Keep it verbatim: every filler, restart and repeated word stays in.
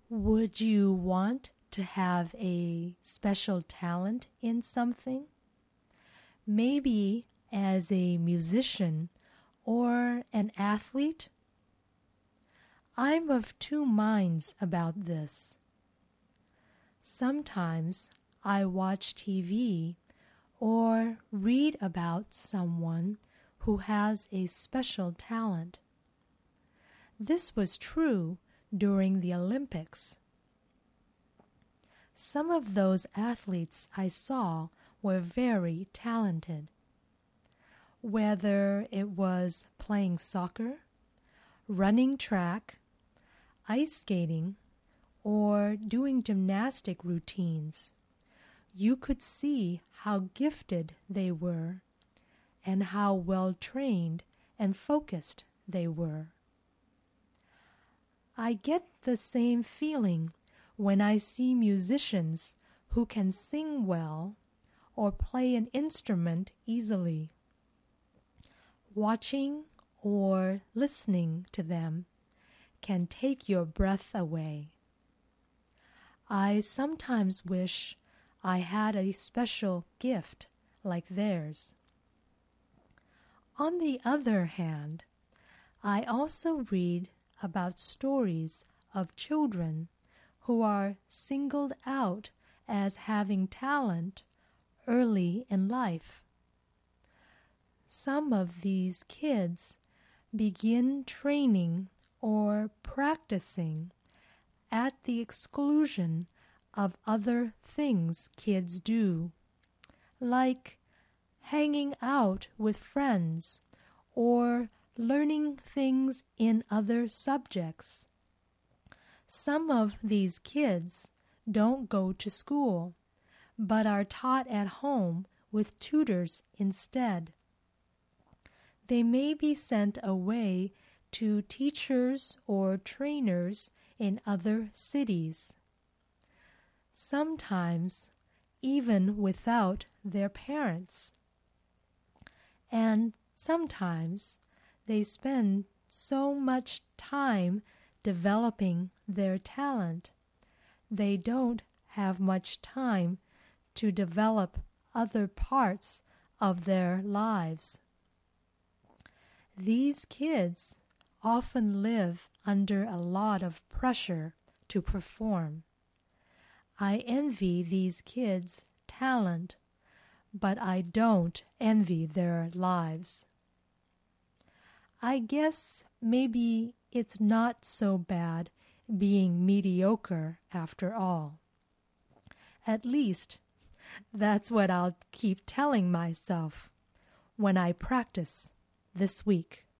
Would you want to have a special talent in something? Maybe as a musician or an athlete? I'm of two minds about this. Sometimes I watch T V or read about someone who has a special talent. This was true during the Olympics. Some of those athletes I saw were very talented. Whether it was playing soccer, running track, ice skating, or doing gymnastic routines, you could see how gifted they were and how well trained and focused they were. I get the same feeling when I see musicians who can sing well or play an instrument easily. Watching or listening to them can take your breath away. I sometimes wish I had a special gift like theirs. On the other hand, I also read about stories of children who are singled out as having talent early in life. Some of these kids begin training or practicing at the exclusion of other things kids do, like hanging out with friends or learning things in other subjects. Some of these kids don't go to school, but are taught at home with tutors instead. They may be sent away to teachers or trainers in other cities, sometimes even without their parents. And sometimes they spend so much time developing their talent, they don't have much time to develop other parts of their lives. These kids often live under a lot of pressure to perform. I envy these kids' talent, but I don't envy their lives. I guess maybe it's not so bad being mediocre after all. At least, that's what I'll keep telling myself when I practice this week.